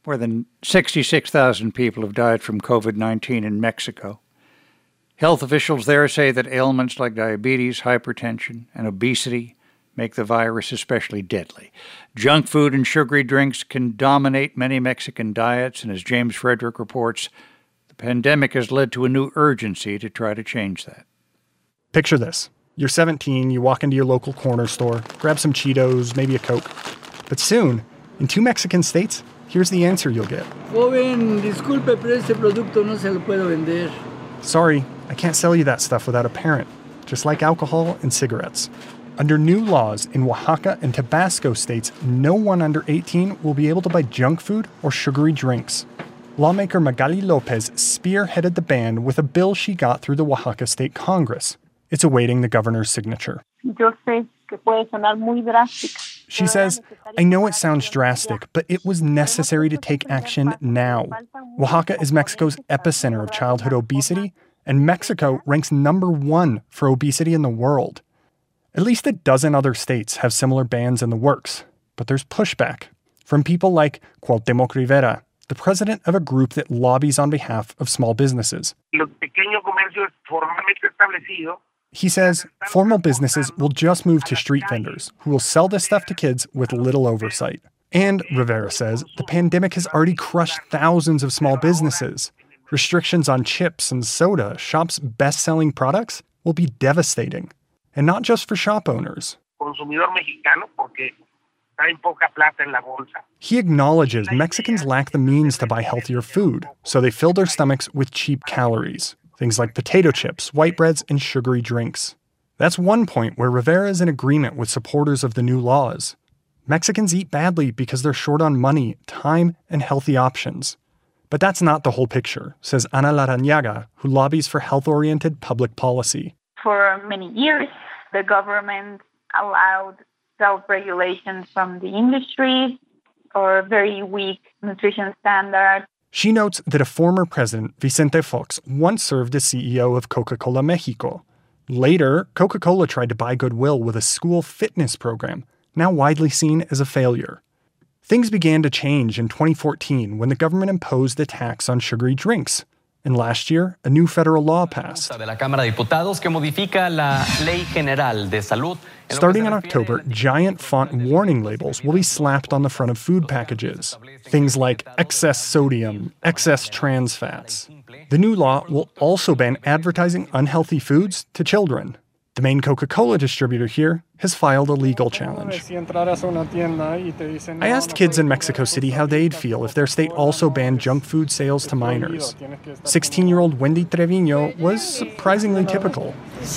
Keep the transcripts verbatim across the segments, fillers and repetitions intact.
More than sixty-six thousand people have died from covid nineteen in Mexico. Health officials there say that ailments like diabetes, hypertension, and obesity make the virus especially deadly. Junk food and sugary drinks can dominate many Mexican diets, and as James Frederick reports, the pandemic has led to a new urgency to try to change that. Picture this. You're seventeen, you walk into your local corner store, grab some Cheetos, maybe a Coke. But soon, in two Mexican states, here's the answer you'll get. Joven, disculpe, pero este producto no se lo puedo vender. Sorry, I can't sell you that stuff without a parent, just like alcohol and cigarettes. Under new laws in Oaxaca and Tabasco states, no one under eighteen will be able to buy junk food or sugary drinks. Lawmaker Magali Lopez spearheaded the ban with a bill she got through the Oaxaca State Congress. It's awaiting the governor's signature. She says, I know it sounds drastic, but it was necessary to take action now. Oaxaca is Mexico's epicenter of childhood obesity, and Mexico ranks number one for obesity in the world. At least a dozen other states have similar bans in the works, but there's pushback from people like Cuauhtémoc Rivera, the president of a group that lobbies on behalf of small businesses. He says formal businesses will just move to street vendors who will sell this stuff to kids with little oversight. And, Rivera says, the pandemic has already crushed thousands of small businesses. Restrictions on chips and soda, shops' best-selling products, will be devastating. And not just for shop owners. He acknowledges Mexicans lack the means to buy healthier food, so they fill their stomachs with cheap calories. Things like potato chips, white breads, and sugary drinks. That's one point where Rivera is in agreement with supporters of the new laws. Mexicans eat badly because they're short on money, time, and healthy options. But that's not the whole picture, says Ana Larrañaga, who lobbies for health-oriented public policy. For many years, the government allowed self-regulation from the industry or very weak nutrition standards. She notes that a former president, Vicente Fox, once served as C E O of Coca-Cola Mexico. Later, Coca-Cola tried to buy goodwill with a school fitness program, now widely seen as a failure. Things began to change in twenty fourteen when the government imposed a tax on sugary drinks. And last year, a new federal law passed. Starting in October, giant font warning labels will be slapped on the front of food packages. Things like excess sodium, excess trans fats. The new law will also ban advertising unhealthy foods to children. The main Coca-Cola distributor here has filed a legal challenge. I asked kids in Mexico City how they'd feel if their state also banned junk food sales to minors. sixteen-year-old Wendy Trevino was surprisingly typical.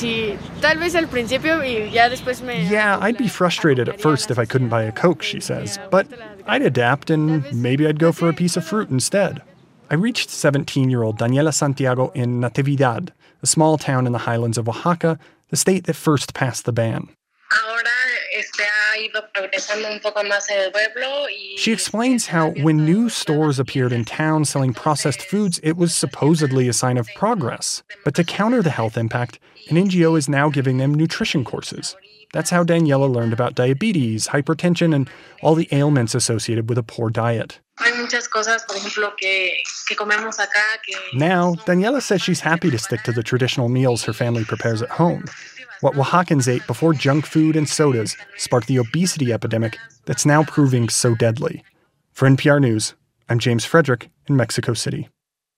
Yeah, I'd be frustrated at first if I couldn't buy a Coke, she says, but I'd adapt and maybe I'd go for a piece of fruit instead. I reached seventeen-year-old Daniela Santiago in Natividad, a small town in the highlands of Oaxaca, the state that first passed the ban. She explains how when new stores appeared in town selling processed foods, it was supposedly a sign of progress. But to counter the health impact, an N G O is now giving them nutrition courses. That's how Daniela learned about diabetes, hypertension, and all the ailments associated with a poor diet. Now, Daniela says she's happy to stick to the traditional meals her family prepares at home. What Oaxacans ate before junk food and sodas sparked the obesity epidemic that's now proving so deadly. For N P R News, I'm James Frederick in Mexico City.